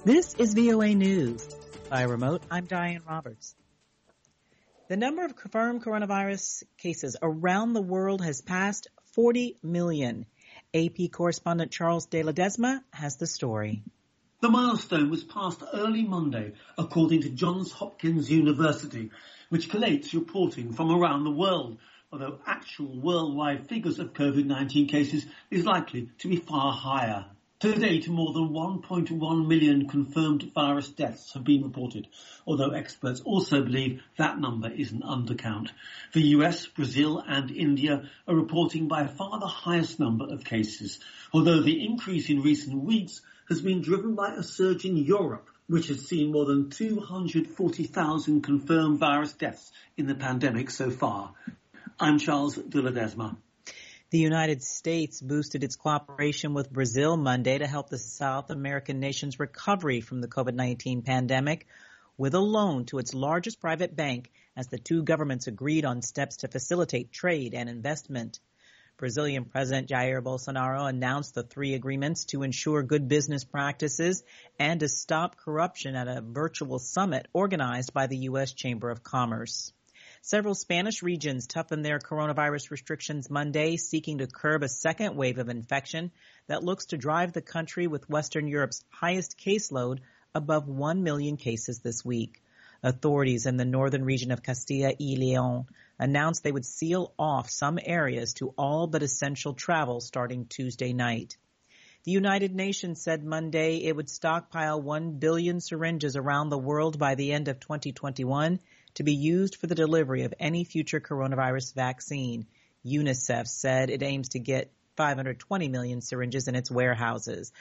This is VOA News. By remote, I'm Diane Roberts. The number of confirmed coronavirus cases around the world has passed 40 million. AP correspondent Charles de Ledesma has the story. The milestone was passed early Monday, according to Johns Hopkins University, which collates reporting from around the world, although actual worldwide figures of COVID-19 cases is likely to be far higher. To date, more than 1.1 million confirmed virus deaths have been reported, although experts also believe that number is an undercount. The US, Brazil and India are reporting by far the highest number of cases, although the increase in recent weeks has been driven by a surge in Europe, which has seen more than 240,000 confirmed virus deaths in the pandemic so far. I'm Charles de Ledesma. The United States boosted its cooperation with Brazil Monday to help the South American nation's recovery from the COVID-19 pandemic with a loan to its largest private bank as the two governments agreed on steps to facilitate trade and investment. Brazilian President Jair Bolsonaro announced the three agreements to ensure good business practices and to stop corruption at a virtual summit organized by the U.S. Chamber of Commerce. Several Spanish regions toughened their coronavirus restrictions Monday, seeking to curb a second wave of infection that looks to drive the country with Western Europe's highest caseload above 1 million cases this week. Authorities in the northern region of Castilla y León announced they would seal off some areas to all but essential travel starting Tuesday night. The United Nations said Monday it would stockpile 1 billion syringes around the world by the end of 2021 to be used for the delivery of any future coronavirus vaccine. UNICEF said it aims to get 520 million syringes in its warehouses.